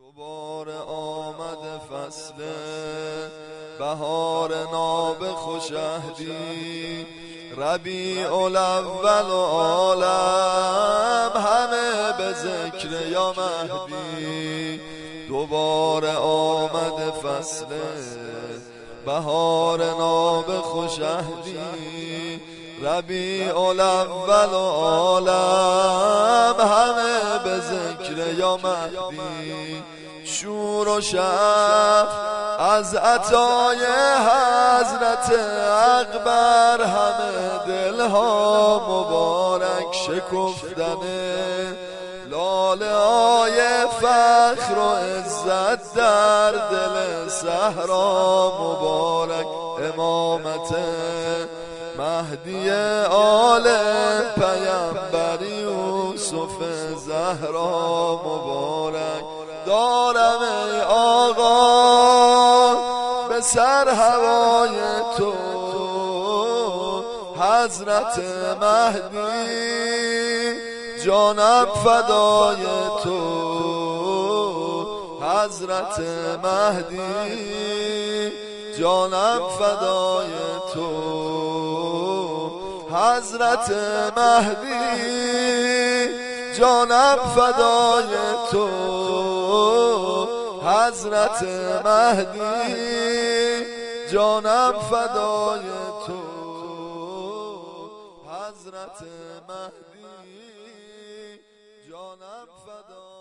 دوباره آمد فصل بهار ناب خوشهدی، ربیع الاول و عالم همه به ذکر یا مهدی. دوباره آمد فصل بهار ناب خوشهدی، ربیع الاول و عالم همه به ذکر یا مهدی. شور و شف از عطای حضرت اکبر، همه دلها مبارک شکفتنه. لاله های فخر و عزت در دل صحرا مبارک. امامت مهدی آل پیامبر یوسف زهرا مبارک. دارم ای آقا به سر هوای تو، حضرت مهدی جانم فدای تو. حضرت مهدی جانم فدای تو. حضرت مهدی جانم فدای تو. حضرت مهدی جانم فدای تو. حضرت مهدی جانم فدای